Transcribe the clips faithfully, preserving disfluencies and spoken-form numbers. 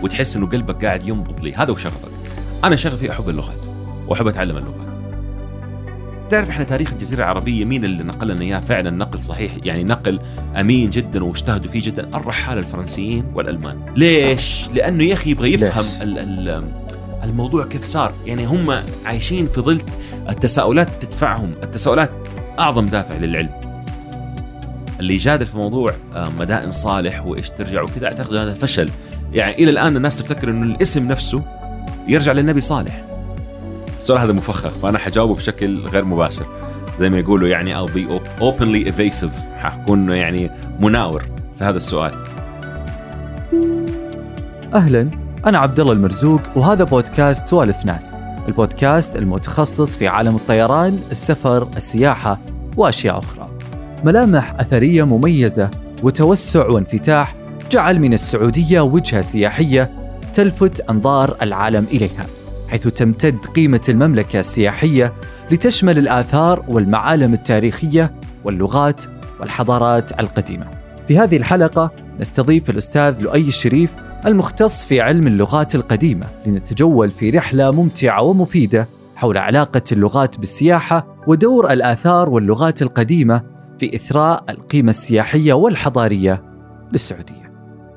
وتحس إنه قلبك قاعد ينبض لي. هذا وشغفك. أنا شغفي أحب اللغات وأحب أتعلم اللغات. تعرف إحنا تاريخ الجزيرة العربية مين اللي نقل لنا إياه فعلا نقل صحيح، يعني نقل أمين جدا واجتهدوا فيه جدا؟ الرحالة الفرنسيين والألمان. ليش؟ لأنه يا أخي يبغى يفهم ال ال الموضوع كيف صار. يعني هم عايشين في ظل التساؤلات تدفعهم. التساؤلات أعظم دافع للعلم. اللي يجادل في موضوع مدائن صالح وإيش ترجع وكذا أعتقد هذا فشل. يعني إلى الآن الناس تفتكر إنه الاسم نفسه يرجع للنبي صالح. السؤال هذا مفخخ فأنا حجاوبه بشكل غير مباشر زي ما يقولوا، يعني I'll be openly evasive، حكون يعني مناور في هذا السؤال. أهلاً، أنا عبد الله المرزوق وهذا بودكاست سوالف ناس، البودكاست المتخصص في عالم الطيران، السفر، السياحة وأشياء أخرى. ملامح أثرية مميزة وتوسع وانفتاح جعل من السعودية وجهة سياحية تلفت أنظار العالم إليها، حيث تمتد قيمة المملكة السياحية لتشمل الآثار والمعالم التاريخية واللغات والحضارات القديمة. في هذه الحلقة نستضيف الأستاذ لؤي الشريف المختص في علم اللغات القديمة لنتجول في رحلة ممتعة ومفيدة حول علاقة اللغات بالسياحة ودور الآثار واللغات القديمة في إثراء القيمة السياحية والحضارية للسعودية.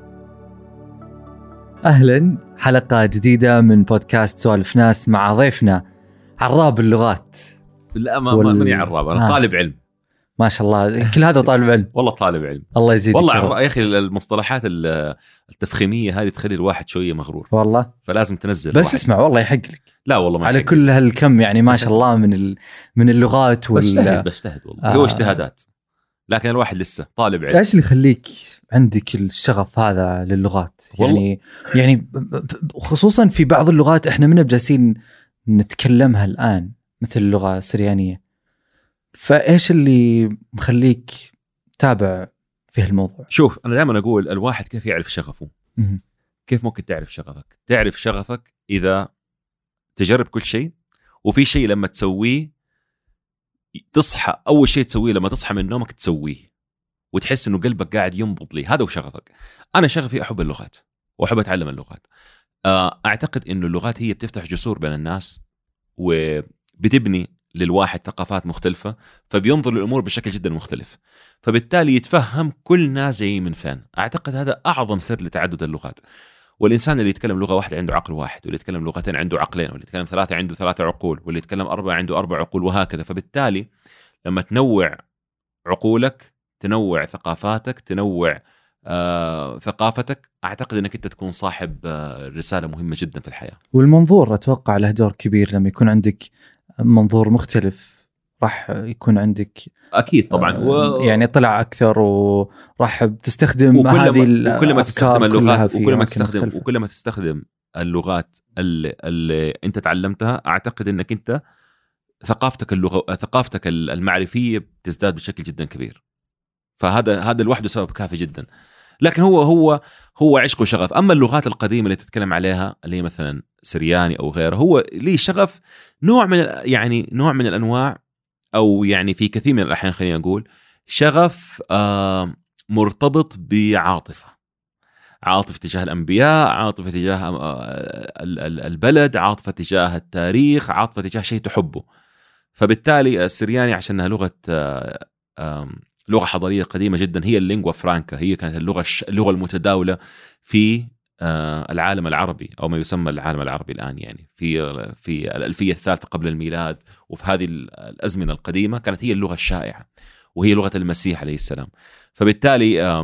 أهلاً، حلقة جديدة من بودكاست سوالف ناس مع ضيفنا عراب اللغات. لا ما وال... ماني عراب، أنا آه. طالب علم. ما شاء الله، كل هذا طالب علم. والله طالب علم. الله يزيدك. والله عر... يا أخي المصطلحات التفخيمية هذه تخلي الواحد شوية مغرور. والله. فلازم تنزل. بس اسمع والله يحق لك. لا والله ما على يحق. كل هالكم يعني ما شاء الله من ال... من اللغات وال. بجتهد بجتهد والله. آه. هو اجتهادات. لكن الواحد لسه طالب علم. ايش اللي يخليك عندك الشغف هذا للغات؟ يعني يعني خصوصا في بعض اللغات احنا منا بجالسين نتكلمها الآن مثل اللغة السريانية، فايش اللي مخليك تابع في هالموضوع؟ شوف أنا دائما أقول الواحد كيف يعرف شغفه. م- كيف ممكن تعرف شغفك؟ تعرف شغفك إذا تجرب كل شيء، وفي شيء لما تسويه تصحى أول شيء تسويه لما تصحى من نومك تسويه وتحس إنه قلبك قاعد ينبض لي. هذا وشغفك. أنا شغفي أحب اللغات وأحب أتعلم اللغات. أعتقد إنه اللغات هي بتفتح جسور بين الناس وبتبني للواحد ثقافات مختلفة، فبينظر للأمور بشكل جدا مختلف، فبالتالي يتفهم كل ناس جاي من فين. أعتقد هذا أعظم سر لتعدد اللغات. والإنسان اللي يتكلم لغة واحدة عنده عقل واحد، واللي يتكلم لغتين عنده عقلين، واللي يتكلم ثلاثة عنده ثلاثة عقول، واللي يتكلم أربعة عنده أربع عقول، وهكذا. فبالتالي لما تنوع عقولك تنوع ثقافاتك تنوع آه ثقافتك، أعتقد أنك أنت تكون صاحب آه رسالة مهمة جدا في الحياة. والمنظور أتوقع له دور كبير. لما يكون عندك منظور مختلف راح يكون عندك أكيد طبعا و... يعني طلع أكثر وراح تستخدم هذه الأفكار وكل ما تستخدم اللغات وكل ما تستخدم مختلفة. وكل ما تستخدم اللغات اللي, اللي أنت تعلمتها، أعتقد أنك أنت ثقافتك اللغة ثقافتك المعرفية بتزداد بشكل جدا كبير. فهذا هذا لوحده سبب كافي جدا. لكن هو هو هو عشق وشغف. أما اللغات القديمة اللي تتكلم عليها اللي هي مثلا سرياني أو غيره، هو ليه شغف نوع من يعني نوع من الأنواع، أو يعني في كثير من الأحيان خلينا نقول شغف آه مرتبط بعاطفة عاطفة تجاه الأنبياء، عاطفة تجاه آه البلد، عاطفة تجاه التاريخ، عاطفة تجاه شيء تحبه. فبالتالي السرياني عشانها لغة آه آه لغة حضارية قديمة جدا، هي اللينغوا فرانكا، هي كانت اللغة اللغة المتداولة في آه العالم العربي أو ما يسمى العالم العربي الآن، يعني في في الألفية الثالثة قبل الميلاد. وفي هذه الأزمنة القديمة كانت هي اللغة الشائعة، وهي لغة المسيح عليه السلام. فبالتالي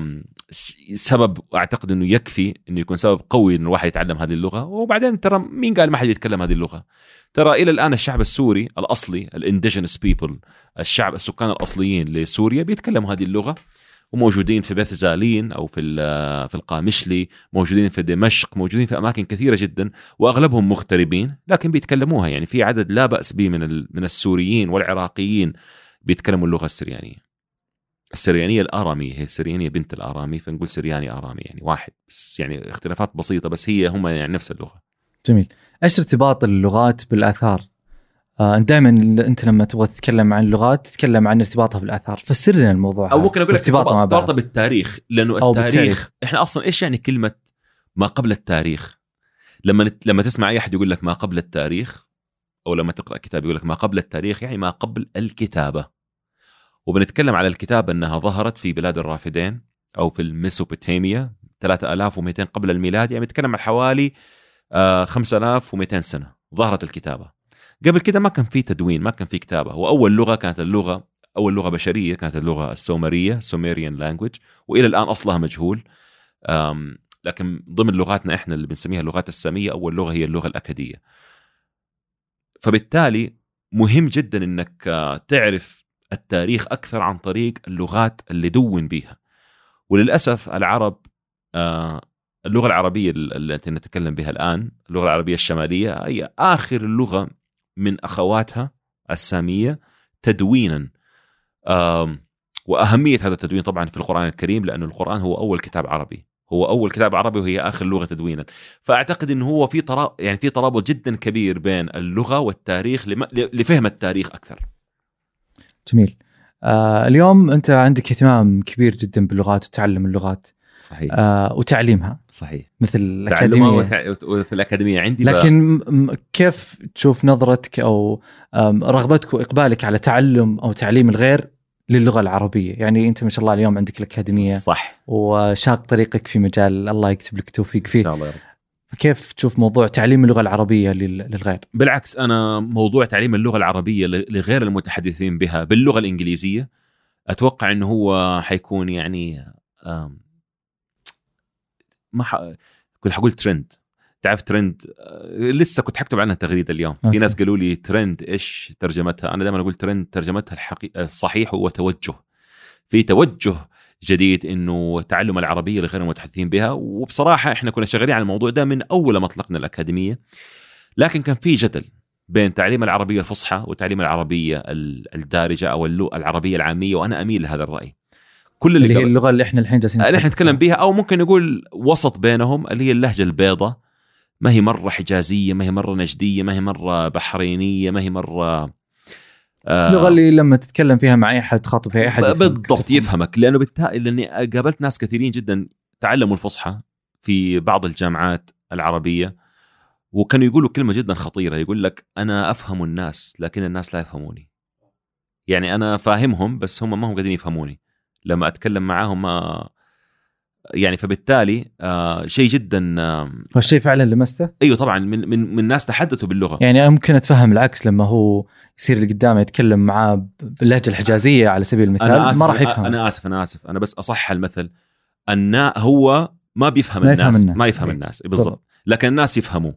سبب أعتقد أنه يكفي أنه يكون سبب قوي أنه الواحد يتعلم هذه اللغة. وبعدين ترى مين قال ما حد يتكلم هذه اللغة؟ ترى إلى الآن الشعب السوري الأصلي الإنديجينس بيبل، الشعب السكان الأصليين لسوريا بيتكلموا هذه اللغة، وموجودين في بيت زالين أو في في القامشلي، موجودين في دمشق، موجودين في أماكن كثيرة جدا، وأغلبهم مغتربين لكن بيتكلموها. يعني في عدد لا بأس به من من السوريين والعراقيين بيتكلموا اللغة السريانية. السريانية الآرامية، هي السريانية بنت الآرامي، فنقول سرياني آرامي يعني واحد بس، يعني اختلافات بسيطة بس هي هم يعني نفس اللغة. جميل. إيش ارتباط اللغات بالآثار؟ آه دائما انت لما تبغى تتكلم عن اللغات تتكلم عن ارتباطها بالاثار، فسر لنا الموضوع. او ممكن اقول لك ارتباطها بالتاريخ، لانه التاريخ بالتاريخ. احنا اصلا ايش يعني كلمه ما قبل التاريخ. لما لما تسمع اي احد يقول لك ما قبل التاريخ، او لما تقرا كتاب يقول لك ما قبل التاريخ، يعني ما قبل الكتابه. وبنتكلم على الكتابه انها ظهرت في بلاد الرافدين او في الميسوبوتاميا ثلاثة آلاف ومئتين قبل الميلاد، يعني بنتكلم عن حوالي آه خمسة آلاف ومئتين سنه ظهرت الكتابه. قبل كده ما كان في تدوين، ما كان في كتابه. واول لغه كانت اللغه اول لغه بشريه كانت اللغه السومريه، سوميريان لانجويج، والى الان اصلها مجهول. لكن ضمن لغاتنا احنا اللي بنسميها اللغات الساميه اول لغه هي اللغه الاكديه. فبالتالي مهم جدا انك تعرف التاريخ اكثر عن طريق اللغات اللي دون بيها. وللاسف العرب، اللغه العربيه التي نتكلم بها الان، اللغه العربيه الشماليه، هي اخر اللغه من اخواتها الساميه تدوينا. واهميه هذا التدوين طبعا في القران الكريم، لأن القران هو اول كتاب عربي، هو اول كتاب عربي وهي اخر لغه تدوينا. فاعتقد انه هو في ترا... يعني في ترابط جدا كبير بين اللغه والتاريخ لم... لفهم التاريخ اكثر. جميل. آه اليوم انت عندك اهتمام كبير جدا باللغات وتعلم اللغات. صحيح. آه وتعليمها. صحيح. مثل الأكاديمية. وتع... في الأكاديمية عندي. لكن ب... كيف تشوف نظرتك أو رغبتك وإقبالك على تعلم أو تعليم الغير للغة العربية؟ يعني أنت ما شاء الله اليوم عندك الأكاديمية. صح. وشاق طريقك في مجال الله يكتب لك توفيق فيه. إن شاء الله يا رب. فكيف تشوف موضوع تعليم اللغة العربية للغير؟ بالعكس، أنا موضوع تعليم اللغة العربية لغير المتحدثين بها باللغة الإنجليزية أتوقع أنه هو حيكون يعني ما ح... كنت حقول ترند. تعرف ترند؟ لسه كنت حكتب عنها تغريدة اليوم. أوكي. في ناس قالوا لي ترند إيش ترجمتها؟ أنا دائما أقول ترند ترجمتها الحقيقة الصحيح هو توجه. في توجه جديد إنه تعلم العربية لغير المتحدثين بها. وبصراحة إحنا كنا شغالين على الموضوع ده من أول ما أطلقنا الأكاديمية، لكن كان في جدل بين تعليم العربية الفصحى وتعليم العربية الدارجة أو العربية العامية، وأنا أميل لهذا الرأي. كل اللي, اللي هي اللغة اللي احنا الحين جالسين احنا نتكلم بيها، او ممكن نقول وسط بينهم، اللي هي اللهجة البيضة. ما هي مرة حجازية، ما هي مرة نجدية، ما هي مرة بحرينية، ما هي مرة آه اللغة اللي لما تتكلم فيها مع اي حد تخاطب فيها اي حد بالضبط يفهمك. لانه بالتالي لاني قابلت ناس كثيرين جدا تعلموا الفصحى في بعض الجامعات العربية، وكانوا يقولوا كلمة جدا خطيرة، يقول لك انا افهم الناس لكن الناس لا يفهموني. يعني انا فاهمهم بس هم ما هم قادرين يفهموني لما أتكلم معاهم. ما يعني فبالتالي آه شيء جدا آه فالشيء فعلا لمسته. أيوه طبعا، من من من ناس تحدثوا باللغة. يعني أنا ممكن أتفهم العكس لما هو يصير اللي قدامه يتكلم معاه باللهجة الحجازية على سبيل المثال، ما راح يفهم. أنا آسف أنا آسف أنا بس أصح المثل. أن هو ما بيفهم ما الناس. يفهم الناس ما يفهم أي. الناس بالضبط، لكن الناس يفهموا.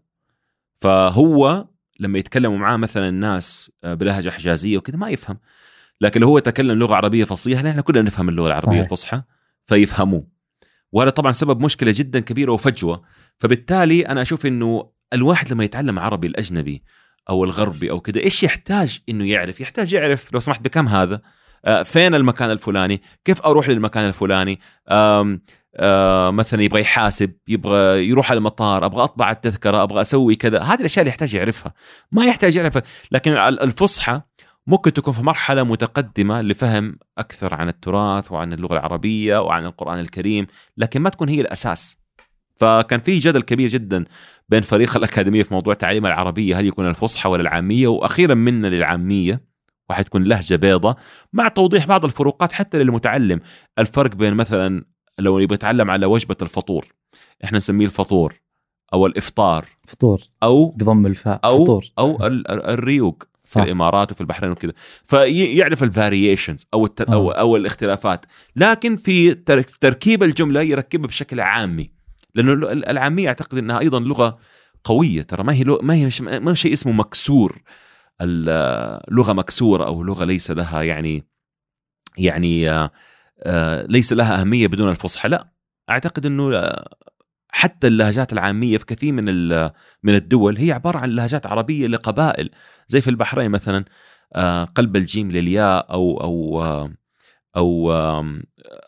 فهو لما يتكلموا معاه مثلا الناس بلهجة حجازية وكذا ما يفهم، لكن لو هو يتكلم لغة عربية فصيحة نحن كلنا نفهم اللغة العربية صحيح. الفصحى فيفهموه. وهذا طبعا سبب مشكلة جدا كبيرة وفجوة. فبالتالي أنا أشوف إنه الواحد لما يتعلم عربي الأجنبي أو الغربي أو كده إيش يحتاج إنه يعرف؟ يحتاج يعرف لو سمحت بكم هذا، آه فين المكان الفلاني، كيف أروح للمكان الفلاني، آم آه مثلا يبغى يحاسب، يبغى يروح على المطار، أبغى أطبع التذكرة، أبغى أسوي كذا. هذه الأشياء اللي يحتاج يعرفها، ما يحتاج يعرفها. لكن الفصحى ممكن تكون في مرحلة متقدمة لفهم أكثر عن التراث وعن اللغة العربية وعن القرآن الكريم، لكن ما تكون هي الأساس. فكان في جدل كبير جدا بين فريق الأكاديمية في موضوع تعليم العربية، هل يكون الفصحى ولا العامية، وأخيرا منا للعامية وحتكون لهجة بيضة، مع توضيح بعض الفروقات حتى للمتعلم. الفرق بين مثلا لو يبغى يتعلم على وجبة الفطور، احنا نسميه الفطور أو الإفطار، فطور أو بضم الفاء أو فطور. أو الريوق في الإمارات وفي البحرين وكده، فيعرف الفارييشنز أو, التر... أو أو الاختلافات. لكن في تركيب الجملة يركبها بشكل عامي، لأنه العامية أعتقد أنها أيضا لغة قوية. ترى ما هي لغة، ما هي مش... ما شيء اسمه مكسور، اللغة مكسورة أو لغة ليس لها يعني يعني آه آه ليس لها أهمية بدون الفصحى. لا، أعتقد أنه حتى اللهجات العامية في كثير من من الدول هي عبارة عن لهجات عربية لقبائل، زي في البحرين مثلا آه قلب الجيم للياء أو أو آه أو آه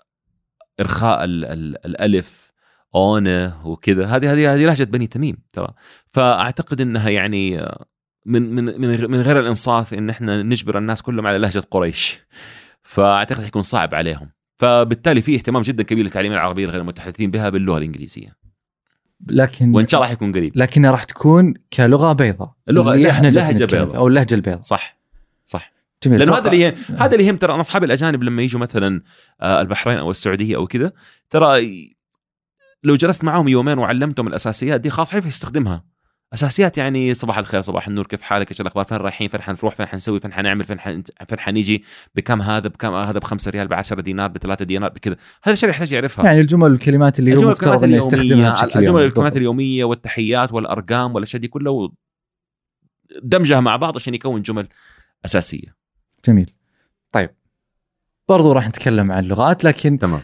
إرخاء ال ال الألف أونه وكذا. هذه هذه هذه لهجة بني تميم ترى. فأعتقد أنها يعني من من من من غير الإنصاف إن إحنا نجبر الناس كلهم على لهجة قريش، فأعتقد يكون صعب عليهم. فبالتالي في اهتمام جدا كبير لتعليم العربية لغير المتحدثين بها باللغة الإنجليزية. لكن وان شاء الله حيكون قريب، لكنها راح تكون كلغه بيضاء، اللغه اللي احنا جالسين لهجه نتكلم بيضاء او اللهجه البيضاء. صح صح. جميل. لانه هذا اللي يهم هذا اللي يهم ترى انا اصحابي الاجانب لما يجوا مثلا البحرين او السعوديه او كذا، ترى لو جلست معهم يومين وعلمتهم الاساسيات دي خلاص حيعرف يستخدمها. اساسيات يعني صباح الخير، صباح النور، كيف حالك، ايش الاخبار، فين رايحين، فين حنروح، فين حنسوي، فين حنعمل، فين حن... فين حنيجي، بكم هذا، بكم هذا، بخمسة ريال، بعشرة دينار، بثلاثة دينار، بكذا. هذا الشيء يحتاج يعرفها، يعني الجمل والكلمات اللي هو مفترض انه يستخدمها بشكل الجمل والكلمات اليوميه والتحيات والارقام والاشياء دي كلها دمجها مع بعض عشان يكون جمل اساسيه. جميل. طيب برضو راح نتكلم عن اللغات، لكن تمام.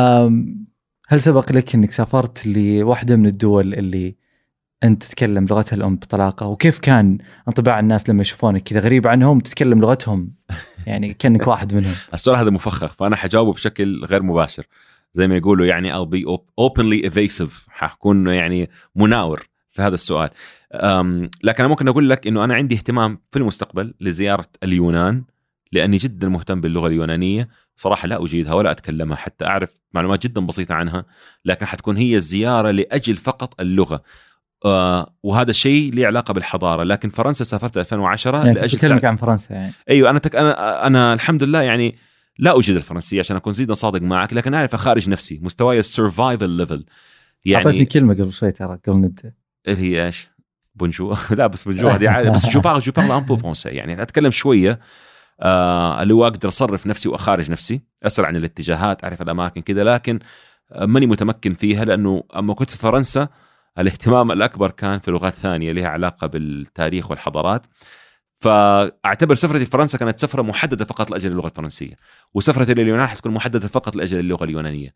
هل سبق لك انك سافرت لواحده من الدول اللي انت تتكلم لغتها الام بطلاقه، وكيف كان انطباع الناس لما يشوفونك كذا غريب عنهم تتكلم لغتهم يعني كأنك واحد منهم؟ السؤال هذا مفخخ، فانا حجاوبه بشكل غير مباشر زي ما يقولوا، يعني I'll be openly evasive، حكون يعني مناور في هذا السؤال. لكن أنا ممكن أقول لك إنه أنا عندي اهتمام في المستقبل لزيارة اليونان، لأني جدا مهتم باللغة اليونانية. صراحة لا أجيدها ولا أتكلمها، حتى أعرف معلومات جدا بسيطة عنها، لكن حتكون هي الزيارة لأجل فقط اللغة. آه وهذا الشيء له علاقة بالحضارة. لكن فرنسا سافرت ألفين وعشرة يعني لأجل تكلمك عن فرنسا يعني. أيوة أنا تك... أنا أنا الحمد لله يعني لا أجيد الفرنسية عشان أكون جدا صادق معك، لكن أعرف خارج نفسي مستواي السرفايفل ليفل. يعني أعطتني كلمة قبل شوي ترى قبل نبدأ، اللي هي إيش؟ بونجور. لا بس بونجور هذه عادي، بس جو بارل جو بارل ان بو فرنسي، يعني أتكلم شوية آه اللي هو أقدر أصرف نفسي وأخارج نفسي، أسرع عن الاتجاهات، أعرف الأماكن كذا، لكن ماني متمكن فيها. لأنه أما كنت في فرنسا الاهتمام الأكبر كان في لغات ثانية لها علاقة بالتاريخ والحضارات. فأعتبر سفرتي في فرنسا كانت سفرة محددة فقط لأجل اللغة الفرنسية، وسفرتي لليونان حتكون محددة فقط لأجل اللغة اليونانية.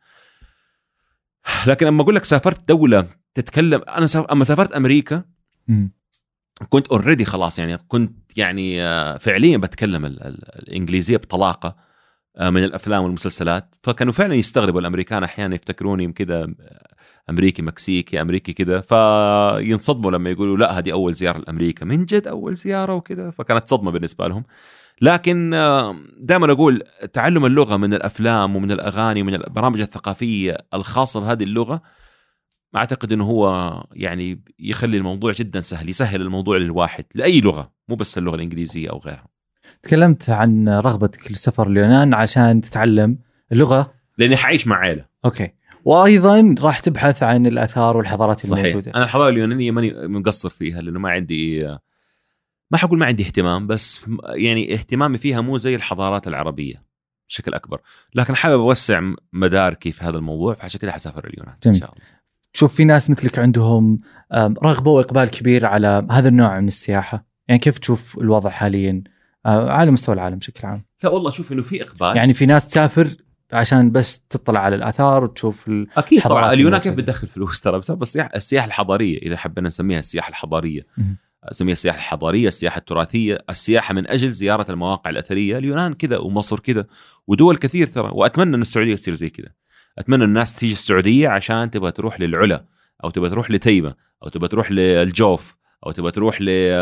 لكن أما أقول لك سافرت دولة تتكلم، أنا سافر... أما سافرت أمريكا م. كنت أوريدي خلاص، يعني كنت يعني فعليا بتكلم ال... ال... الإنجليزية بطلاقة من الأفلام والمسلسلات. فكانوا فعلا يستغربوا الأمريكان، أحيانا يفتكروني كده أمريكي مكسيكي أمريكي كده، فينصدموا لما يقولوا لا هذه أول زيارة لأمريكا، من جد أول زيارة وكده. فكانت صدمة بالنسبة لهم. لكن دائما أقول تعلم اللغة من الأفلام ومن الأغاني ومن البرامج الثقافية الخاصة بهذه اللغة، أعتقد أنه هو يعني يخلي الموضوع جدا سهل، يسهل الموضوع للواحد لأي لغة، مو بس اللغة الإنجليزية أو غيرها. تكلمت عن رغبتك للسفر اليونان عشان تتعلم اللغة، لأني حعيش مع عائلة. أوكي. وأيضا راح تبحث عن الآثار والحضارات صحيح. الموجودة. أنا الحضارة اليونانية ماني مقصر فيها، لأنه ما عندي، ما حقول ما عندي اهتمام، بس يعني اهتمامي فيها مو زي الحضارات العربية بشكل أكبر، لكن حابب أوسع مداركي في هذا الموضوع، فعشان كده حسافر اليونان. جميل. إن شاء الله. تشوف في ناس مثلك عندهم رغبة وإقبال كبير على هذا النوع من السياحة، يعني كيف تشوف الوضع حاليا على مستوى العالم بشكل عام؟ لا والله شوف إنه في إقبال، يعني في ناس تسافر عشان بس تطلع على الآثار وتشوف أكيد طبعا. اليونان كيف بتدخل فلوس ترى بسبب السياحة السياحة الحضارية، إذا حبينا نسميها السياحة الحضارية، نسميها السياحة الحضارية، السياحة التراثية، السياحة من أجل زيارة المواقع الأثرية. اليونان كذا ومصر كذا ودول كثير ترى، وأتمنى أن السعودية تصير زي كذا. أتمنى الناس تيجي السعودية عشان تبغى تروح للعلا، أو تبغى تروح لتيمة، أو تبغى تروح للجوف، أو تبغى تروح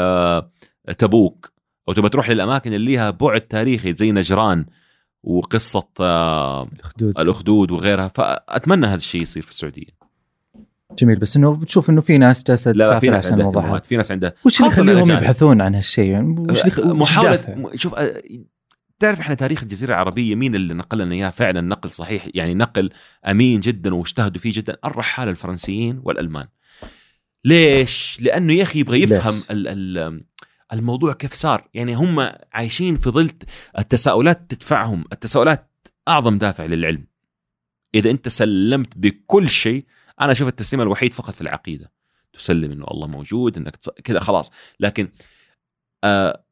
لتبوك، أو تبغى تروح للأماكن اللي لها بعد تاريخي زي نجران وقصة الأخدود, الأخدود وغيرها. فأتمنى هذا الشيء يصير في السعودية. جميل. بس انه بتشوف انه في ناس جالسه تسافر عشان الموضوع، في ناس عندها وش اللي يخليهم يبحثون عن هالشيء يعني؟ وش اللي محاولة شوف، تعرف احنا تاريخ الجزيرة العربية مين اللي نقل لنا اياه فعلا نقل صحيح، يعني نقل امين جدا واجتهدوا فيه جدا؟ الرحالة الفرنسيين والالمان. ليش؟ لانه يا اخي يبغى يفهم ال ال الموضوع كيف صار. يعني هم عايشين في ظل التساؤلات تدفعهم، التساؤلات اعظم دافع للعلم. اذا انت سلمت بكل شيء، أنا أشوف التسليم الوحيد فقط في العقيدة، تسلم إنه الله موجود، إنك كذا خلاص. لكن آه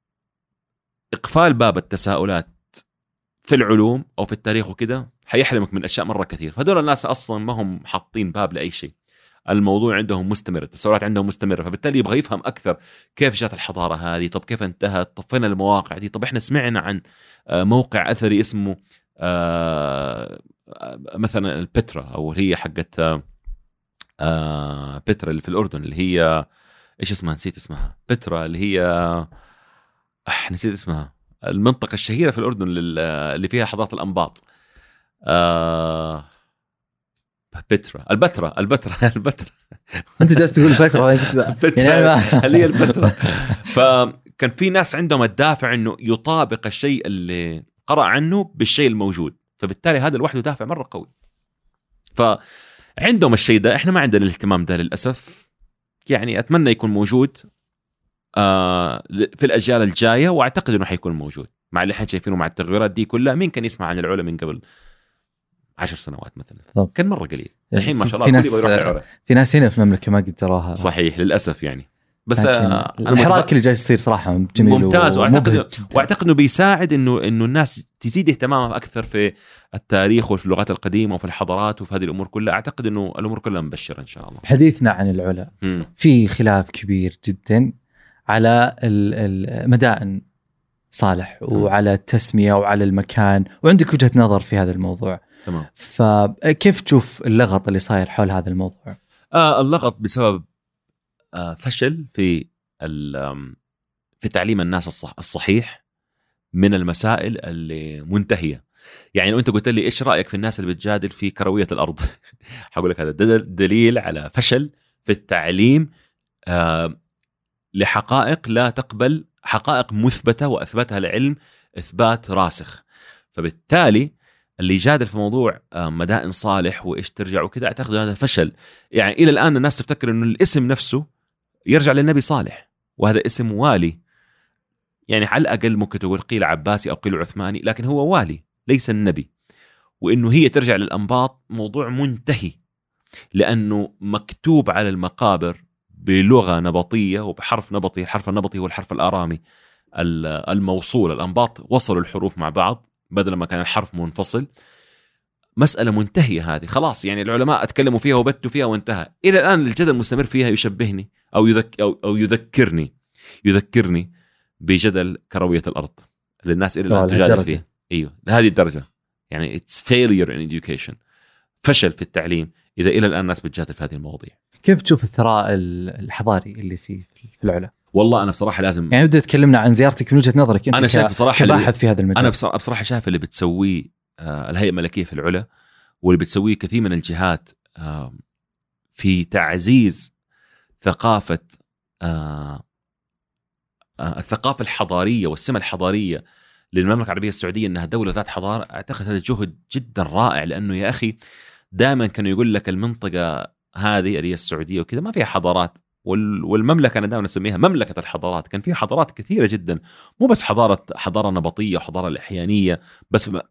إقفال باب التساؤلات في العلوم أو في التاريخ وكذا حيحرمك من أشياء مرة كثير. فدول الناس أصلا ما هم حاطين باب لأي شيء، الموضوع عندهم مستمر، التساؤلات عندهم مستمرة، فبالتالي يبغى يفهم أكثر كيف جات الحضارة هذه، طب كيف انتهت، طب فين المواقع دي، طب إحنا سمعنا عن آه موقع أثري اسمه آه مثلا البترا، او هي حقت آه بترا اللي في الاردن، اللي هي ايش اسمها، نسيت اسمها، بترا اللي هي أح نسيت اسمها، المنطقه الشهيره في الاردن اللي فيها حضاره الانباط. آه بترا البترا البترا البترا انت جالس تقول فتره يعني هل هي الفتره؟ فكان في ناس عندهم الدافع انه يطابق الشيء اللي قرأ عنه بالشيء الموجود، فبالتالي هذا لوحده دافع مره قوي. فعندهم الشيء ده، احنا ما عندنا الاهتمام ده للاسف. يعني اتمنى يكون موجود آه في الاجيال الجايه، واعتقد انه حيكون موجود مع اللي احنا شايفينه مع التغيرات دي كلها. مين كان يسمع عن العلا من قبل عشر سنوات مثلا؟ طب. كان مره قليل. الحين ما شاء الله كل يروح العلا. في ناس هنا في المملكه ما قد تراها. صحيح للاسف يعني. بس آه الحراك اللي جاي يصير صراحه جميل ممتاز، واعتقد واعتقد انه بيساعد انه انه الناس تزيد اهتمامها اكثر في التاريخ وفي اللغات القديمه وفي الحضارات وفي هذه الامور كلها. اعتقد انه الامور كلها مبشره ان شاء الله. حديثنا عن العلا م. في خلاف كبير جدا على المدائن صالح وعلى التسميه وعلى المكان، وعندك وجهه نظر في هذا الموضوع. تمام. فكيف تشوف اللغط اللي صاير حول هذا الموضوع؟ آه اللغط بسبب آه فشل في في تعليم الناس الصح الصحيح من المسائل اللي منتهيه. يعني لو انت قلت لي ايش رايك في الناس اللي بتجادل في كرويه الارض، هقول لك هذا دليل على فشل في التعليم آه لحقائق لا تقبل، حقائق مثبته واثبتها العلم اثبات راسخ. فبالتالي اللي يجادل في موضوع مدائن صالح وايش ترجع وكذا، اعتقد هذا فشل. يعني الى الان الناس تفتكر انه الاسم نفسه يرجع للنبي صالح، وهذا اسم والي. يعني على الاقل ممكن تقول قيل عباسي او قيل عثماني، لكن هو والي ليس النبي. وانه هي ترجع للانباط موضوع منتهي، لانه مكتوب على المقابر بلغه نبطيه وبحرف نبطي. الحرف النبطي هو الحرف الارامي الموصول. الانباط وصلوا الحروف مع بعض بدل ما كان الحرف منفصل. مسألة منتهية هذه، خلاص. يعني العلماء اتكلموا فيها وبتوا فيها وانتهى. إلى الآن الجدل مستمر فيها. يشبهني أو, يذك أو, أو يذكرني يذكرني بجدل كروية الأرض اللي الناس إلى الآن تجادل فيه. أيوه لهذه الدرجة. يعني it's failure in education، فشل في التعليم إذا إلى الآن الناس بتجادل في هذه المواضيع. كيف تشوف الثراء الحضاري اللي في في العلا؟ والله أنا بصراحة لازم يعني بدأت تكلمنا عن زيارتك من وجهة نظرك أنت. أنا شايف بصراحة كباحث في هذا المجال. أنا بصراحة شايف اللي بتسويه الهيئة الملكية في العلا واللي بتسويه كثير من الجهات في تعزيز ثقافة الثقافة الحضارية والسمة الحضارية للمملكة العربية السعودية أنها دولة ذات حضارة. أعتقد هذا جهد جدا رائع، لأنه يا أخي دائما كانوا يقول لك المنطقة هذه اللي هي السعودية وكذا ما فيها حضارات، والمملكة أنا دائما نسميها مملكة الحضارات. كان فيها حضارات كثيرة جدا، مو بس حضارة حضارة نبطية وحضارة الإحيانية بس في,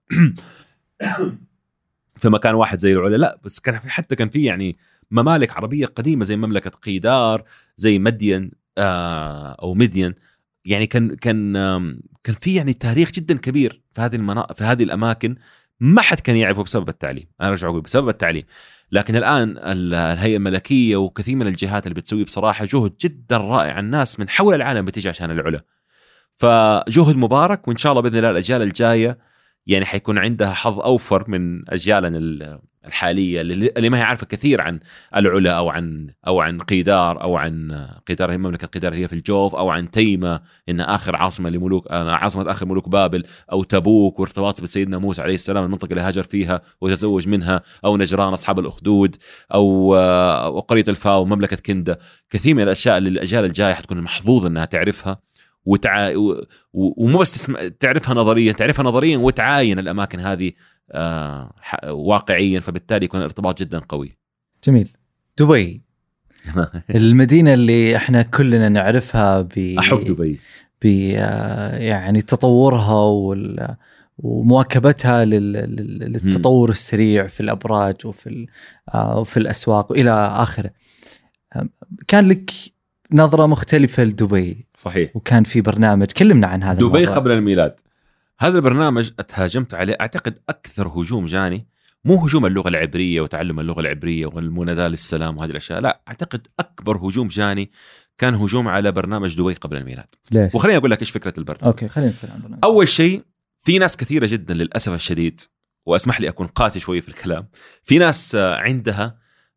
في مكان واحد زي العلا، لا بس كان في حتى كان في يعني ممالك عربية قديمة زي مملكة قيدار، زي مدين أو مدين. يعني كان كان كان في يعني تاريخ جدا كبير في هذه المنا... في هذه الأماكن ما حد كان يعرفه بسبب التعليم. أنا أرجع أقول بسبب التعليم. لكن الآن الهيئة الملكية وكثير من الجهات اللي بتسوي بصراحة جهد جدا رائع. الناس من حول العالم بتيجي عشان العلا، فجهد مبارك. وإن شاء الله بإذن الله الأجيال الجاية يعني حيكون عندها حظ أوفر من أجيالنا الحالية اللي ما هي عارفة كثير عن العلا أو عن أو عن قيدار أو عن قيدار، هي مملكة قيدار هي في الجوف، أو عن تيمة إن آخر عاصمة لملوك عاصمة آخر ملوك بابل، أو تبوك وارتباط بسيدنا موسى عليه السلام المنطقة اللي هاجر فيها وتزوج منها، أو نجران أصحاب الأخدود، أو قرية الفاو مملكة كندة. كثير من الأشياء اللي الأجيال الجاية حتكون محظوظ إنها تعرفها وتع... و... ومو بس تسمع... تعرفها نظريا، تعرفها نظريا وتعاين الأماكن هذه آه... واقعيا، فبالتالي يكون ارتباط جدا قوي. جميل. دبي المدينة اللي احنا كلنا نعرفها ب أحب دبي ب يعني تطورها وال... ومواكبتها لل... للتطور م. السريع في الأبراج وفي ال... وفي الأسواق وإلى آخره. كان لك نظرة مختلفة لدبي. صحيح. وكان في برنامج كلمنا عن هذا دبي الموضوع. قبل الميلاد. هذا البرنامج اتهاجمت عليه. أعتقد أكثر هجوم جاني مو هجوم اللغة العبرية وتعلم اللغة العبرية والمناداة للسلام وهذه الأشياء، لا، أعتقد أكبر هجوم جاني كان هجوم على برنامج دبي قبل الميلاد. ليش؟ وخليني أقول لك إيش فكرة البرنامج. أوكي خلينا نتكلم عن البرنامج. أول شيء في ناس كثيرة جدا للأسف الشديد، وأسمح لي أكون قاسي شوي في الكلام، في ناس عندها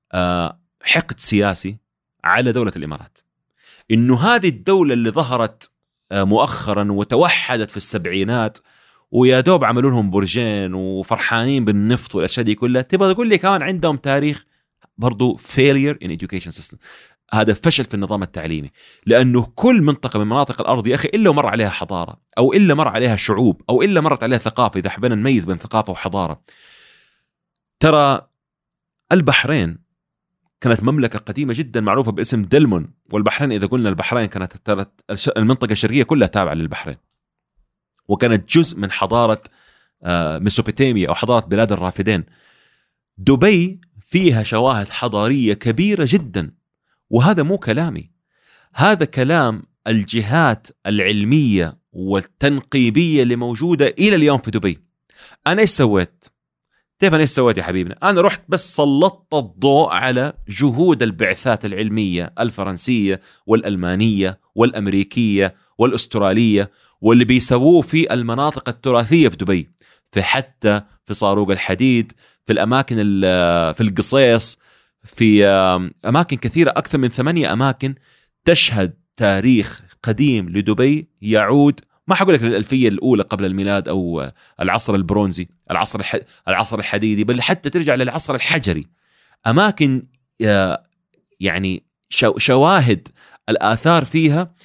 حقد سياسي على دولة الإمارات، إنه هذه الدولة اللي ظهرت مؤخرا وتوحدت في السبعينات ويا دوب عملوا لهم برجين وفرحانين بالنفط والأشياء دي كلها، تبغى تقول لي كمان عندهم تاريخ؟ برضو failure in education system. هذا فشل في النظام التعليمي، لأنه كل منطقة من مناطق الأرض يا أخي إلا مر عليها حضارة أو إلا مر عليها شعوب أو إلا مرت عليها ثقافة. إذا حبينا نميز بين ثقافة وحضارة، ترى البحرين كانت مملكة قديمة جدا معروفة باسم دلمون، والبحرين إذا قلنا البحرين كانت ترى المنطقة الشرقية كلها تابعة للبحرين، وكانت جزء من حضارة ميسوبوتاميا أو حضارة بلاد الرافدين. دبي فيها شواهد حضارية كبيرة جدا، وهذا مو كلامي، هذا كلام الجهات العلمية والتنقيبية اللي موجودة إلى اليوم في دبي. أنا إيش سويت؟ كيف أنا إيش سويت يا حبيبنا؟ أنا رحت بس سلطت الضوء على جهود البعثات العلمية الفرنسية والألمانية والأمريكية والأسترالية، واللي بيسووه في المناطق التراثية في دبي، في حتى في صاروق الحديد، في الأماكن في القصيص، في أماكن كثيرة، أكثر من ثمانية أماكن تشهد تاريخ قديم لدبي يعود، ما حقول لك للألفية الأولى قبل الميلاد أو العصر البرونزي، العصر الح... العصر الحديدي، بل حتى ترجع للعصر الحجري. أماكن يعني شو... شواهد الآثار فيها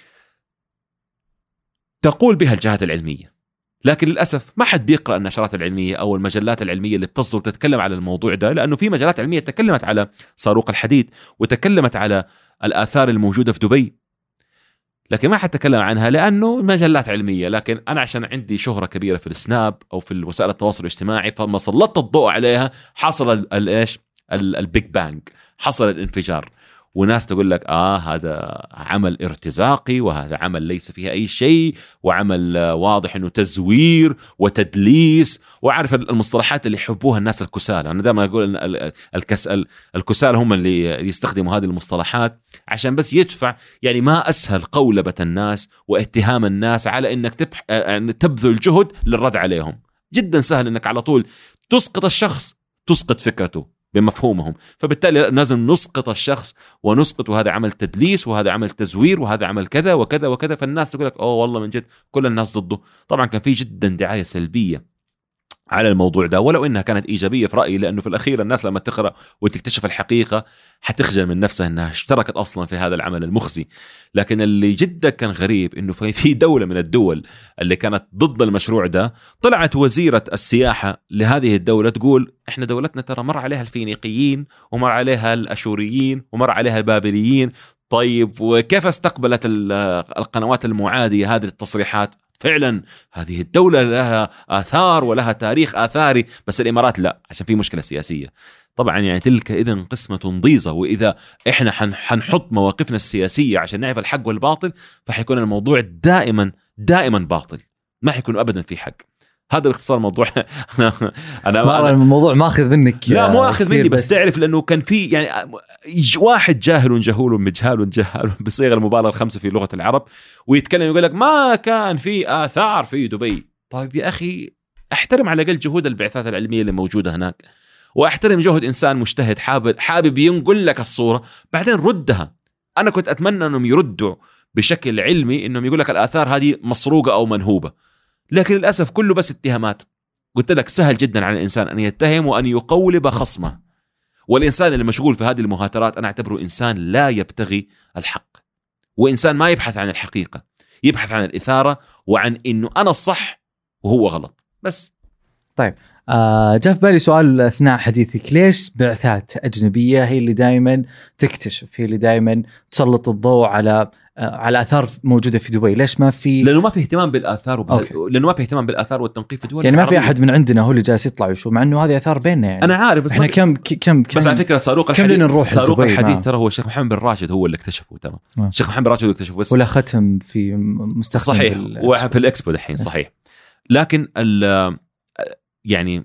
تقول بها الجهات العلمية، لكن للأسف ما حد بيقرأ النشرات العلمية أو المجلات العلمية اللي بتصدر وتتكلم على الموضوع ده، لأنه في مجلات علمية تكلمت على صاروخ الحديد وتكلمت على الآثار الموجودة في دبي، لكن ما حد تكلم عنها لأنه مجلات علمية. لكن أنا عشان عندي شهرة كبيرة في السناب أو في وسائل التواصل الاجتماعي، فما سلطت الضوء عليها حصل الإيش البيج بانج، حصل الانفجار، وناس تقول لك آه هذا عمل ارتزاقي وهذا عمل ليس فيها أي شيء، وعمل واضح أنه تزوير وتدليس، وعارف المصطلحات اللي يحبوها الناس الكسالى. أنا دائما أقول الكسل الكسالى هم اللي يستخدموا هذه المصطلحات عشان بس يدفع، يعني ما أسهل قولبة الناس واتهام الناس على أنك تبح... تبذل جهد للرد عليهم. جدا سهل أنك على طول تسقط الشخص، تسقط فكرته بمفهومهم، فبالتالي لازم نسقط الشخص ونسقط، وهذا عمل تدليس وهذا عمل تزوير وهذا عمل كذا وكذا وكذا، فالناس تقول لك أوه والله من جد كل الناس ضده. طبعا كان في جدا دعاية سلبية على الموضوع ده، ولو إنها كانت إيجابية في رأيي، لأنه في الأخير الناس لما تقرأ وتكتشف الحقيقة حتخجل من نفسها أنها اشتركت أصلا في هذا العمل المخزي. لكن اللي جدا كان غريب إنه في دولة من الدول اللي كانت ضد المشروع ده طلعت وزيرة السياحة لهذه الدولة تقول إحنا دولتنا ترى مر عليها الفينيقيين ومر عليها الأشوريين ومر عليها البابليين. طيب وكيف استقبلت القنوات المعادية هذه التصريحات؟ فعلا هذه الدولة لها آثار ولها تاريخ آثاري، بس الإمارات لا، عشان في مشكلة سياسية. طبعا يعني تلك إذن قسمة ضيزة، وإذا إحنا حنحط مواقفنا السياسية عشان نعرف الحق والباطل، فحيكون الموضوع دائما دائما باطل، ما حيكون أبدا في حق. هذا باختصار الموضوع. أنا أنا الموضوع ما أخذ منك، لا مو أخذ مني، بس, بس تعرف لأنه كان في يعني واحد جاهل جهول مجهال جهال بصيغة المبالغة الخمسة في لغة العرب، ويتكلم يقول لك ما كان في آثار في دبي. طيب يا أخي احترم على الأقل جهود البعثات العلمية اللي موجودة هناك، واحترم جهد إنسان مجتهد حابب حابب ينقل لك الصورة، بعدين ردها. أنا كنت أتمنى أنهم يردوا بشكل علمي، أنهم يقول لك الآثار هذه مسروقة أو منهوبة، لكن للأسف كله بس اتهامات. قلت لك سهل جدا على الإنسان أن يتهم وأن يقولب خصمه، والإنسان اللي مشغول في هذه المهاترات أنا أعتبره إنسان لا يبتغي الحق، وإنسان ما يبحث عن الحقيقة، يبحث عن الإثارة وعن إنه أنا الصح وهو غلط بس. طيب آه جاء في بالي سؤال أثناء حديثك، ليش بعثات أجنبية هي اللي دائما تكتشف، هي اللي دائما تسلط الضوء على على آثار موجودة في دبي؟ ليش ما في؟ لأنه ما في اهتمام بالآثار وبه... لأنه ما في اهتمام بالآثار والتنقيب في الدول يعني العربية. ما في أحد من عندنا هو اللي جالس يطلع ويشوف، مع إنه هذه آثار بيننا يعني. أنا عارف، بس إحنا كم كم بس على فكرة صاروخ الحديد، صاروخ الحديد ترى هو الشيخ محمد بن راشد هو اللي اكتشفه، ترى الشيخ محمد بن راشد اللي اكتشفه، بس ولا ختم في مستخدم صحيح وفي الإكسبو دحين صحيح. لكن ال يعني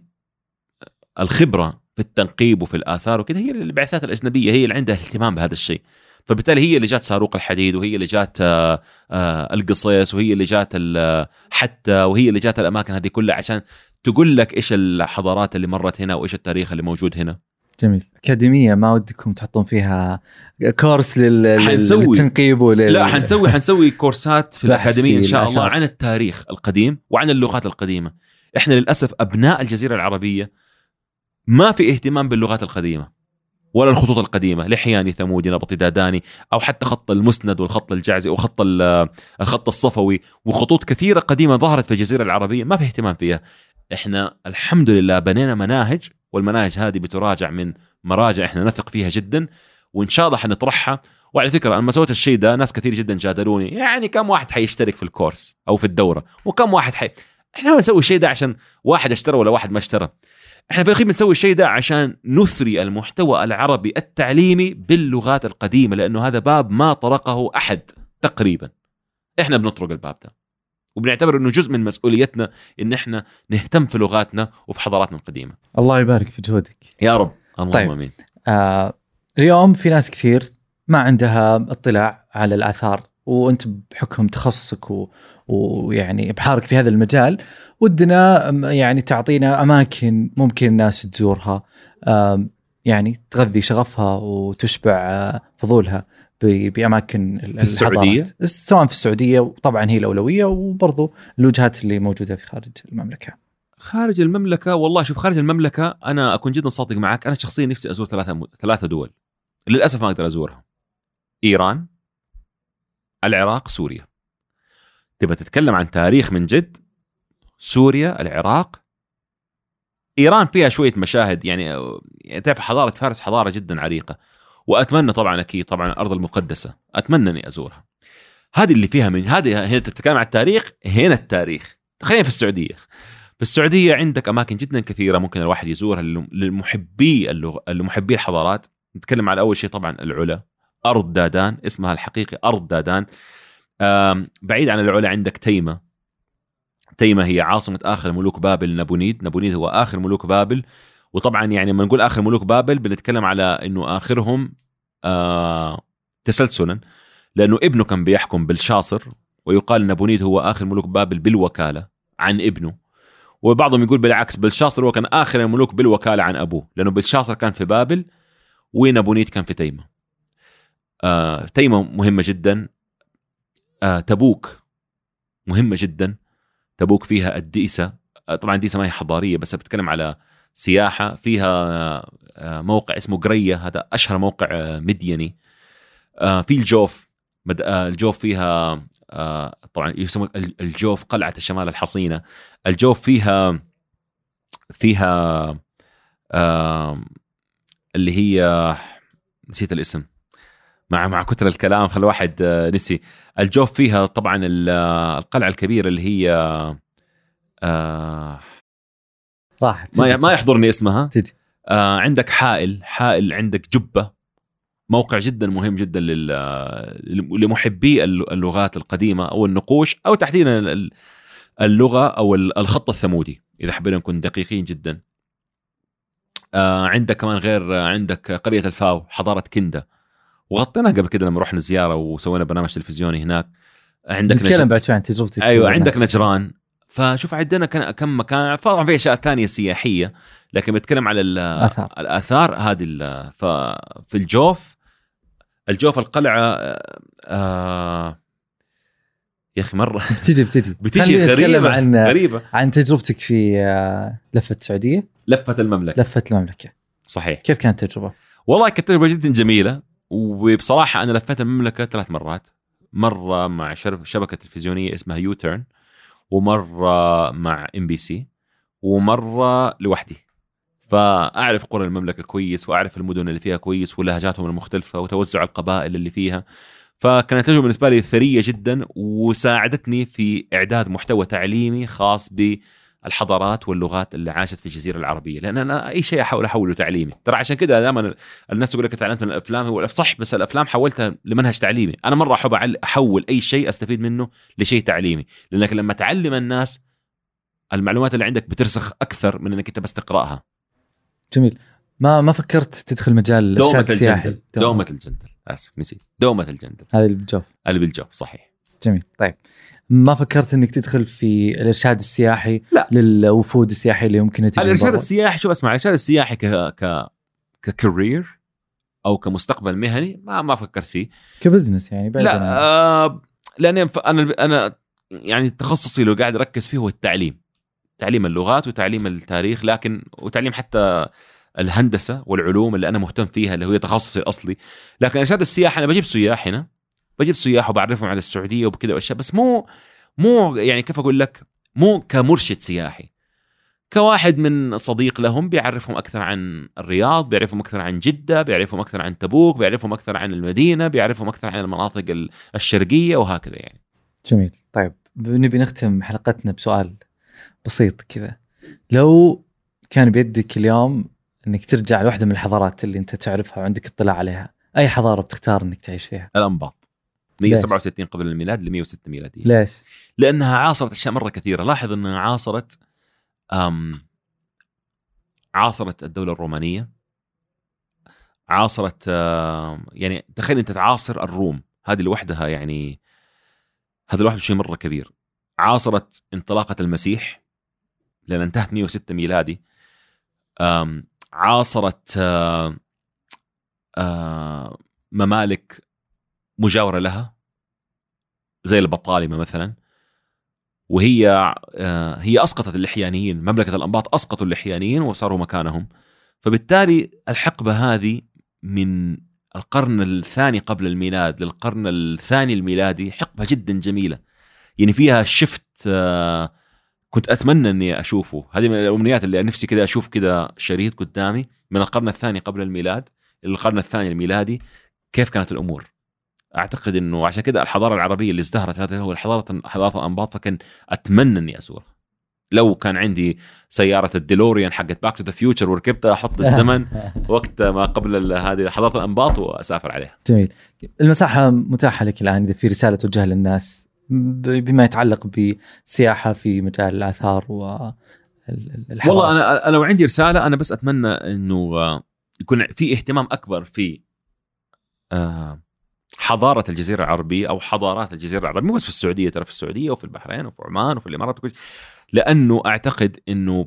الخبرة في التنقيب وفي الآثار وكذا هي البعثات الأجنبية، هي اللي عندها اهتمام بهذا الشيء، فبالتالي هي اللي جات صاروخ الحديد، وهي اللي جات القصيص، وهي اللي جات حتى، وهي اللي جات الأماكن هذه كلها عشان تقول لك إيش الحضارات اللي مرت هنا وإيش التاريخ اللي موجود هنا. جميل. أكاديمية ما ودكم تحطون فيها كورس لل... للتنقيب ولل... لا حنسوي حنسوي كورسات في الأكاديمية إن شاء الله عن التاريخ القديم وعن اللغات القديمة. إحنا للأسف أبناء الجزيرة العربية ما في اهتمام باللغات القديمة، ولا الخطوط القديمة لحياني ثمودي نبطي داداني، أو حتى خط المسند والخط الجعزي وخط الخط الصفوي وخطوط كثيرة قديمة ظهرت في الجزيرة العربية ما في اهتمام فيها. إحنا الحمد لله بنينا مناهج، والمناهج هذه بتراجع من مراجع إحنا نثق فيها جدا، وإن شاء الله حنطرحها. وعلى فكرة لما سويت الشيء ده ناس كثير جدا جادلوني، يعني كم واحد حيشترك في الكورس أو في الدورة وكم واحد حي... إحنا ما نسوي الشيء ده عشان واحد اشترى ولا واحد ما اشترى. احنا في الأخير بنسوي الشيء ده عشان نثري المحتوى العربي التعليمي باللغات القديمة، لأنه هذا باب ما طرقه أحد تقريبا. احنا بنطرق الباب ده، وبنعتبر انه جزء من مسؤوليتنا ان احنا نهتم في لغاتنا وفي حضاراتنا القديمة. الله يبارك في جهودك يا رب. اللهم طيب. امين. آه اليوم في ناس كثير ما عندها اطلاع على الآثار، وانت بحكم تخصصك و... ويعني بحارك في هذا المجال، ودنا يعني تعطينا اماكن ممكن الناس تزورها، يعني تغذي شغفها وتشبع فضولها باماكن في السعوديه، سواء في السعوديه وطبعا هي الاولويه، وبرضو الوجهات اللي موجوده في خارج المملكه. خارج المملكه والله شوف، خارج المملكه انا اكون جدا صادق معك، انا شخصيا نفسي ازور ثلاثه ثلاثه دول، للاسف ما اقدر ازورها. ايران، العراق، سوريا. تبى تتكلم عن تاريخ من جد، سوريا، العراق، إيران فيها شوية مشاهد، يعني تعرف حضارة فارس حضارة جدا عريقة، وأتمنى طبعا أكيد طبعا الأرض المقدسة أتمنى أني أزورها. هذه اللي فيها من هذه، هنا تتكلم عن التاريخ، هنا التاريخ. خلينا في السعودية. في السعودية عندك أماكن جدا كثيرة ممكن الواحد يزورها للمحبي اللغة، المحبي الحضارات. نتكلم على أول شيء طبعا العلا، أرض دادان، اسمها الحقيقي أرض دادان. بعيد عن العلا عندك تيمة. تيمة هي عاصمة آخر ملوك بابل، نبونيد. نبونيد هو آخر ملوك بابل، وطبعا يعني لما نقول آخر ملوك بابل بنتكلم على إنه آخرهم آه تسلسلا، لأنه ابنه كان بيحكم بلشاصر، ويقال نبونيد هو آخر ملوك بابل بالوكالة عن ابنه، وبعضهم يقول بالعكس بلشاصر هو كان آخر الملوك بالوكالة عن أبوه، لأنه بلشاصر كان في بابل ونبونيد كان في تيمة. آه تيمة مهمة جدا. آه تبوك مهمة جدا. تبوك فيها الديسة، طبعا الديسة ما هي حضارية بس بتكلم على سياحة. فيها موقع اسمه قرية، هذا أشهر موقع مديني. في الجوف، الجوف فيها طبعا يسمى الجوف قلعة الشمال الحصينة. الجوف فيها فيها اللي هي نسيت الاسم مع مع كتر الكلام خلى واحد نسي. الجوف فيها طبعا القلعة الكبيرة اللي هي آه راحت ما ما يحضرني اسمها. تجي. آه عندك حائل، حائل عندك جبة، موقع جدا مهم جدا لمحبي اللغات القديمة أو النقوش، أو تحديدا اللغة أو الخط الثمودي إذا حبينا نكون دقيقين جدا. آه عندك كمان غير عندك قرية الفاو، حضارة كندا، وغطيناها قبل كده لما رحنا زيارة وسوينا برنامج تلفزيوني هناك. عندك نتكلم نج... بعد شوي عن تجربتك. أيوة عندك نجران. فشوف عندنا كم مكان، طبعا في أشياء ثانية سياحية لكن بتكلم على الآثار. الآثار هذه. ففي الجوف، الجوف القلعة آه يا أخي مرة بتيجي بتيجي بتيجي غريبة عن غريبة عن تجربتك في لفة السعودية، لفة المملكة. لفة المملكة صحيح. كيف كانت التجربة؟ والله كانت تجربة جدا جميلة، وبصراحة أنا لفت المملكة ثلاث مرات. مرة مع شبكة تلفزيونية اسمها يو تيرن، ومرة مع إم بي سي، ومرة لوحدي. فأعرف قرى المملكة كويس، وأعرف المدن اللي فيها كويس ولهجاتهم المختلفة وتوزع القبائل اللي فيها. فكانت تجربة بالنسبة لي ثرية جدا، وساعدتني في إعداد محتوى تعليمي خاص بالحضارات واللغات اللي عاشت في الجزيرة العربية، لأن أنا أي شيء أحاول أحوله تعليمي. ترى عشان كده دائما الناس تقول لك تعلمت من الأفلام، هو صح بس الأفلام حولتها لمنهج تعليمي. أنا مرة أحب أحول أي شيء أستفيد منه لشيء تعليمي، لأنك لما تعلم الناس المعلومات اللي عندك بترسخ أكثر من أنك أنت بس تقرأها. جميل. ما ما فكرت تدخل مجال الإرشاد السياحي؟ دومة الجندل، آسف نسيت، دومة الجندل هذا اللي بالجوف. اللي بالجوف صحيح. جميل. طيب ما فكرت انك تدخل في الارشاد السياحي؟ لا. للوفود السياحيه اللي يمكن تجي؟ الارشاد السياحي شو اسمع، الارشاد السياحي ك ك ككارير او كمستقبل مهني ما ما فكرت فيه. كبزنس يعني بعد؟ لا آه لان انا انا يعني تخصصي لو قاعد اركز فيه هو التعليم، تعليم اللغات وتعليم التاريخ، لكن وتعليم حتى الهندسة والعلوم اللي أنا مهتم فيها اللي هو تخصصي الأصلي. لكن إرشاد السياحة أنا بجيب سياح هنا، بجيب سياح وبعرفهم على السعودية وبكذا وأشياء، بس مو مو يعني كيف أقول لك، مو كمرشد سياحي، كواحد من صديق لهم بيعرفهم أكثر عن الرياض، بيعرفهم أكثر عن جدة، بيعرفهم أكثر عن تبوك، بيعرفهم أكثر عن المدينة، بيعرفهم أكثر عن المناطق الشرقية وهكذا يعني. جميل. طيب نبي نختم حلقتنا بسؤال بسيط كذا، لو كان بيدك اليوم انك ترجع لواحدة من الحضارات اللي انت تعرفها وعندك اطلاع عليها، اي حضارة بتختار انك تعيش فيها؟ الأنباط مية وسبعة وستين قبل الميلاد ل مية وستة ميلادية. ليش؟ لأنها عاصرت أشياء مرة كثيرة. لاحظ أنها عاصرت أم عاصرت الدولة الرومانية، عاصرت يعني تخيل أنت تعاصر الروم، هذه لوحدها يعني هذا لوحده شيء مرة كبير. عاصرت انطلاقة المسيح لأن انتهت مية وستة ميلادي. عاصرت ممالك مجاورة لها زي البطالمة مثلا، وهي هي أسقطت اللحيانيين. مملكة الأنباط أسقطوا اللحيانيين وصاروا مكانهم. فبالتالي الحقبة هذه من القرن الثاني قبل الميلاد للقرن الثاني الميلادي حقبة جدا جميلة، يعني فيها شفت كنت أتمنى أني أشوفه. هذه من الأمنيات اللي نفسي كده أشوف كده شريط قدامي من القرن الثاني قبل الميلاد للقرن الثاني الميلادي كيف كانت الأمور. أعتقد أنه عشان كده الحضارة العربية اللي ازدهرت هذه هو الحضارة حضارة الأنباط، فكان أتمنى أني أزورها. لو كان عندي سيارة الديلوريان حقت باك تو ذا فيوتشر وركبتها أحط الزمن وقت ما قبل هذه حضارة الأنباط وأسافر عليها. جميل. المساحة متاحة لك الآن إذا في رسالة توجهها للناس بما يتعلق بالسياحة في مجال الآثار والحضارات. والله أنا أنا لو عندي رسالة أنا بس أتمنى إنه يكون في اهتمام أكبر في حضارة الجزيرة العربية أو حضارات الجزيرة العربية، مو بس في السعودية، ترى في السعودية وفي البحرين وفي عمان وفي الإمارات وكل، لأنه أعتقد إنه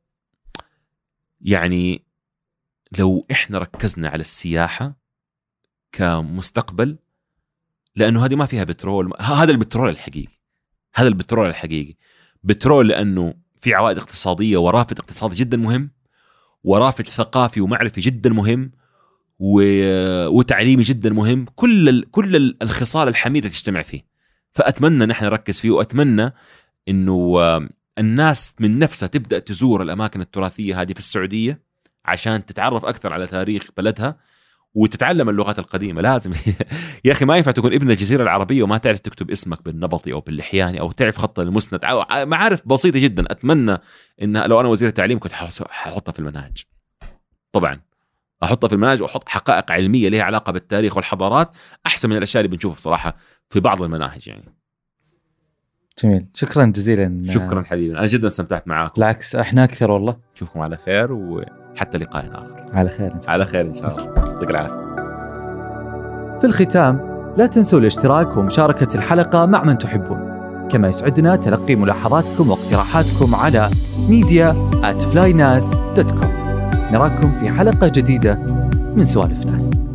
يعني لو إحنا ركزنا على السياحة كمستقبل، لأنه هذه ما فيها بترول، هذا البترول الحقيقي، هذا البترول الحقيقي بترول، لأنه في عوائد اقتصادية ورافد اقتصادي جدا مهم، ورافد ثقافي ومعرفي جدا مهم، وتعليمي جدا مهم. كل ال... كل الخصال الحميدة تجتمع فيه. فأتمنى نحن نركز فيه، وأتمنى إنه الناس من نفسها تبدأ تزور الأماكن التراثية هذه في السعودية عشان تتعرف أكثر على تاريخ بلدها وتتعلم اللغات القديمة. لازم يا أخي ما ينفع تكون ابن الجزيرة العربية وما تعرف تكتب اسمك بالنبطي أو باللحياني أو تعرف خط المسند أو معارف بسيطة جدا. أتمنى إن لو أنا وزير التعليم كنت ححطها في المناهج، طبعا أحطها في المناهج وأحط حقائق علمية لها علاقة بالتاريخ والحضارات أحسن من الأشياء اللي بنشوفها بصراحة في بعض المناهج يعني. جميل، شكرا جزيلا. شكرا حبيبي، أنا جدا استمتعت معاكم. بالعكس احنا أكثر والله. نشوفكم على خير وحتى لقاء آخر. على خير إن شاء الله. على خير إن شاء الله. يعطيك العافية. في الختام لا تنسوا الاشتراك ومشاركة الحلقة مع من تحبون، كما يسعدنا تلقي ملاحظاتكم واقتراحاتكم على ميديا آت فلاي ناس دوت كوم. نراكم في حلقة جديدة من سوالف ناس.